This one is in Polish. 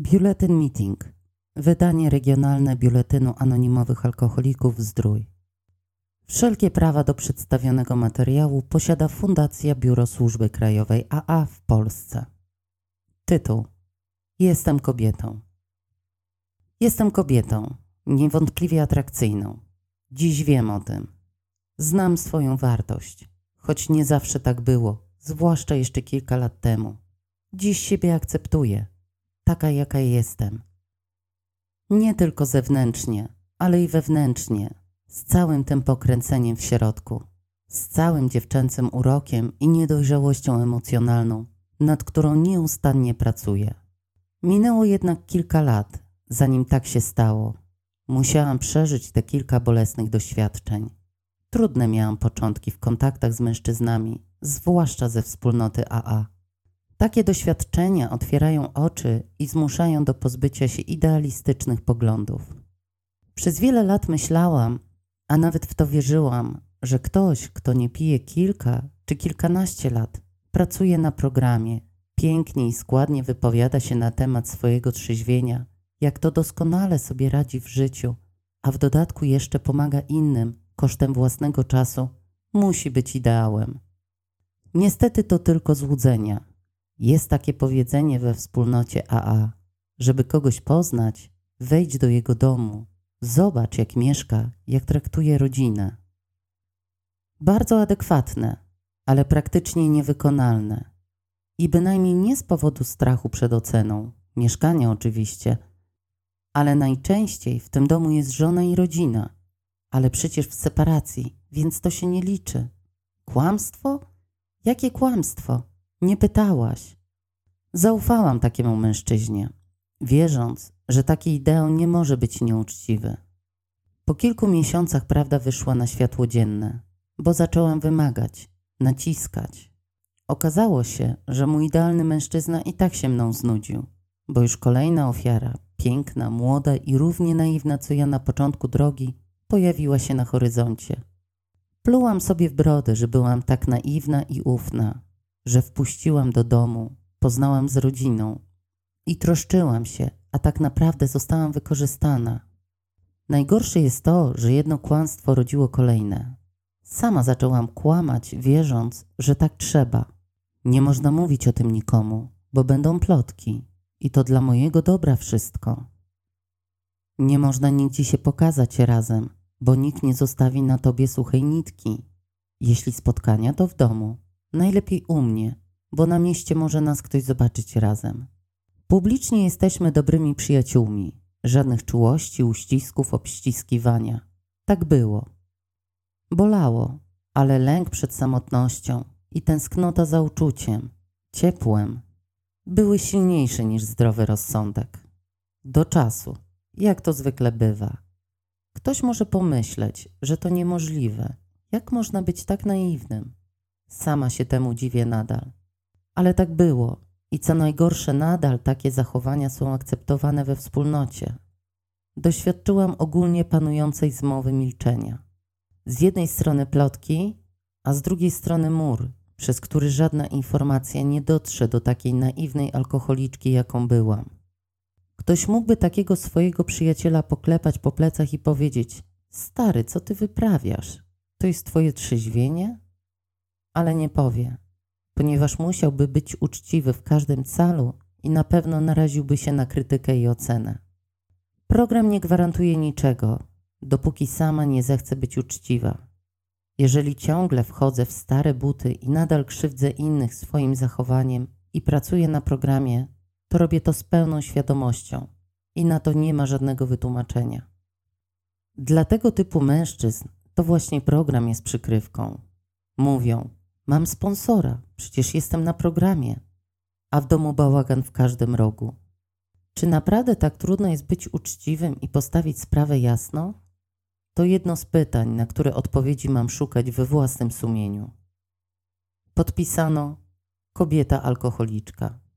Biuletyn Meeting. Wydanie regionalne Biuletynu Anonimowych Alkoholików Zdrój. Wszelkie prawa do przedstawionego materiału posiada Fundacja Biuro Służby Krajowej AA w Polsce. Tytuł: Jestem kobietą. Jestem kobietą, niewątpliwie atrakcyjną. Dziś wiem o tym. Znam swoją wartość, choć nie zawsze tak było, zwłaszcza jeszcze kilka lat temu. Dziś siebie akceptuję, taka jaka jestem. Nie tylko zewnętrznie, ale i wewnętrznie, z całym tym pokręceniem w środku, z całym dziewczęcym urokiem i niedojrzałością emocjonalną, nad którą nieustannie pracuję. Minęło jednak kilka lat, zanim tak się stało. Musiałam przeżyć te kilka bolesnych doświadczeń. Trudne miałam początki w kontaktach z mężczyznami, zwłaszcza ze wspólnoty AA. Takie doświadczenia otwierają oczy i zmuszają do pozbycia się idealistycznych poglądów. Przez wiele lat myślałam, a nawet w to wierzyłam, że ktoś, kto nie pije kilka czy kilkanaście lat, pracuje na programie, pięknie i składnie wypowiada się na temat swojego trzeźwienia, jak to doskonale sobie radzi w życiu, a w dodatku jeszcze pomaga innym kosztem własnego czasu, musi być ideałem. Niestety to tylko złudzenia. Jest takie powiedzenie we wspólnocie AA: żeby kogoś poznać, wejdź do jego domu, zobacz jak mieszka, jak traktuje rodzinę. Bardzo adekwatne, ale praktycznie niewykonalne. I bynajmniej nie z powodu strachu przed oceną, mieszkania oczywiście, ale najczęściej w tym domu jest żona i rodzina, ale przecież w separacji, więc to się nie liczy. Kłamstwo? Jakie kłamstwo? Nie pytałaś. Zaufałam takiemu mężczyźnie, wierząc, że taki ideał nie może być nieuczciwy. Po kilku miesiącach prawda wyszła na światło dzienne, bo zaczęłam wymagać, naciskać. Okazało się, że mój idealny mężczyzna i tak się mną znudził, bo już kolejna ofiara, piękna, młoda i równie naiwna co ja na początku drogi, pojawiła się na horyzoncie. Plułam sobie w brodę, że byłam tak naiwna i ufna, że wpuściłam do domu, poznałam z rodziną i troszczyłam się, a tak naprawdę zostałam wykorzystana. Najgorsze jest to, że jedno kłamstwo rodziło kolejne. Sama zaczęłam kłamać, wierząc, że tak trzeba. Nie można mówić o tym nikomu, bo będą plotki i to dla mojego dobra wszystko. Nie można nigdzie się pokazać razem, bo nikt nie zostawi na tobie suchej nitki. Jeśli spotkania, to w domu. Najlepiej u mnie, bo na mieście może nas ktoś zobaczyć razem. Publicznie jesteśmy dobrymi przyjaciółmi. Żadnych czułości, uścisków, obściskiwania. Tak było. Bolało, ale lęk przed samotnością i tęsknota za uczuciem, ciepłem były silniejsze niż zdrowy rozsądek. Do czasu, jak to zwykle bywa. Ktoś może pomyśleć, że to niemożliwe. Jak można być tak naiwnym? Sama się temu dziwię nadal. Ale tak było i co najgorsze, nadal takie zachowania są akceptowane we wspólnocie. Doświadczyłam ogólnie panującej zmowy milczenia. Z jednej strony plotki, a z drugiej strony mur, przez który żadna informacja nie dotrze do takiej naiwnej alkoholiczki, jaką byłam. Ktoś mógłby takiego swojego przyjaciela poklepać po plecach i powiedzieć: stary, co ty wyprawiasz? To jest twoje trzeźwienie? Ale nie powie, ponieważ musiałby być uczciwy w każdym calu i na pewno naraziłby się na krytykę i ocenę. Program nie gwarantuje niczego, dopóki sama nie zechce być uczciwa. Jeżeli ciągle wchodzę w stare buty i nadal krzywdzę innych swoim zachowaniem i pracuję na programie, to robię to z pełną świadomością i na to nie ma żadnego wytłumaczenia. Dla tego typu mężczyzn to właśnie program jest przykrywką. Mówią: mam sponsora, przecież jestem na programie, a w domu bałagan w każdym rogu. Czy naprawdę tak trudno jest być uczciwym i postawić sprawę jasno? To jedno z pytań, na które odpowiedzi mam szukać we własnym sumieniu. Podpisano: kobieta alkoholiczka.